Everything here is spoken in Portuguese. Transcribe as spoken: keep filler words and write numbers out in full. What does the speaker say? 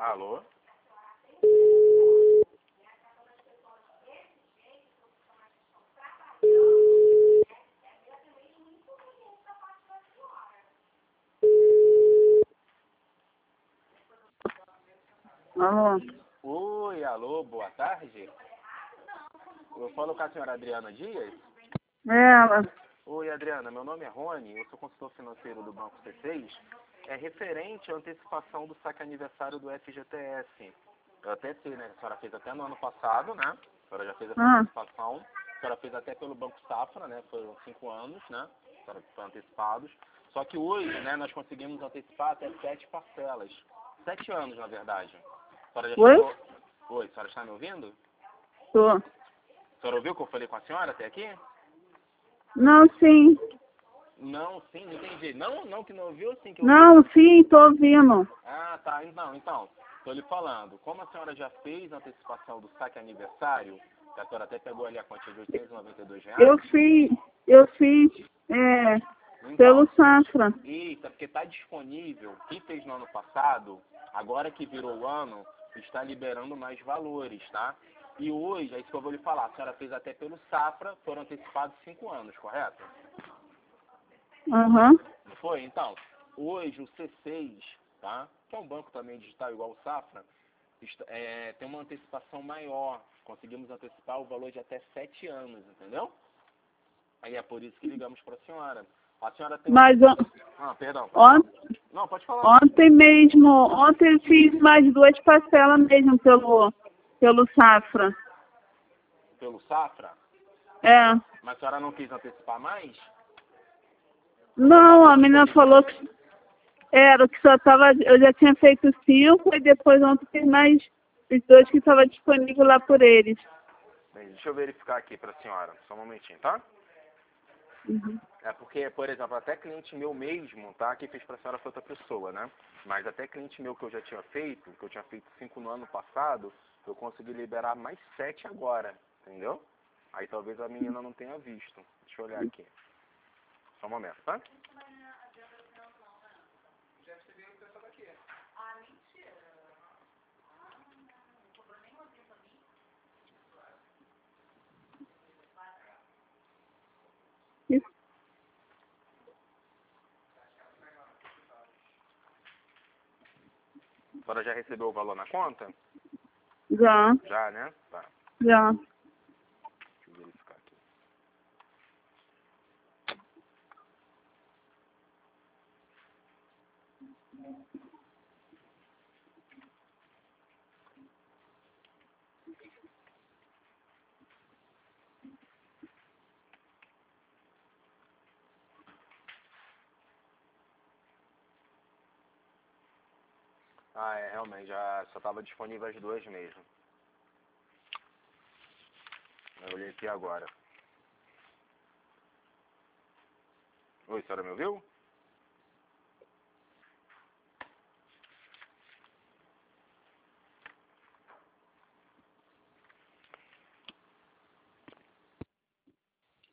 Alô? Alô? Oi, alô, boa tarde. Eu falo com a senhora Adriana Dias. Ela. Oi, Adriana, meu nome é Rony, eu sou consultor financeiro do Banco C seis. É referente à antecipação do saque aniversário do F G T S. Eu até sei, né? A senhora fez até no ano passado, né? A senhora já fez essa Ah. antecipação. A senhora fez até pelo Banco Safra, né? Foram cinco anos, né? A senhora foi antecipados. Só que hoje, né, nós conseguimos antecipar até sete parcelas. Sete anos, na verdade. A senhora já Oi? chegou... Oi, a senhora está me ouvindo? Tô. A senhora ouviu o que eu falei com a senhora até aqui? Não, sim. Não, sim, não entendi. Não, não que não ouviu, sim que eu Não, sim, tô ouvindo. Ah, tá. Então, então, estou lhe falando. Como a senhora já fez a antecipação do saque aniversário, que a senhora até pegou ali a quantia de oitocentos e noventa e dois reais. Eu fiz, eu fiz, é, Então, pelo Safra. isso, é porque está disponível. Quem fez no ano passado, agora que virou o ano, está liberando mais valores, tá? E hoje, é isso que eu vou lhe falar, a senhora fez até pelo Safra, foram antecipados cinco anos, correto? Aham. Não foi? Então, hoje o C seis, tá? Que é um banco também digital igual o Safra, está- é, tem uma antecipação maior. Conseguimos antecipar o valor de até sete anos, entendeu? Aí é por isso que ligamos para a senhora. A senhora tem uma... Mas on- Ah, perdão, pode falar. ontem, Não, pode falar. ontem mesmo, ontem eu fiz mais duas parcelas mesmo pelo, pelo Safra. Pelo Safra? É. Mas a senhora não quis antecipar mais? Não, a menina falou que era que só tava, eu já tinha feito cinco e depois ontem fiz mais os dois que estavam disponíveis lá por eles. Bem, deixa eu verificar aqui para a senhora. Só um momentinho, tá? Uhum. É porque, por exemplo, até cliente meu mesmo, tá? Quem fez pra senhora foi outra pessoa, né? Mas até cliente meu que eu já tinha feito, que eu tinha feito cinco no ano passado, eu consegui liberar mais sete agora, entendeu? Aí talvez a menina não tenha visto. Deixa eu olhar aqui. Só um momento, tá? Isso. A senhora já recebeu o valor na conta? Já, Já, né? Tá. já. Deixa eu verificar aqui. Ah, é, realmente, já só estava disponível as duas mesmo. Eu olhei aqui agora. Oi, a senhora me ouviu?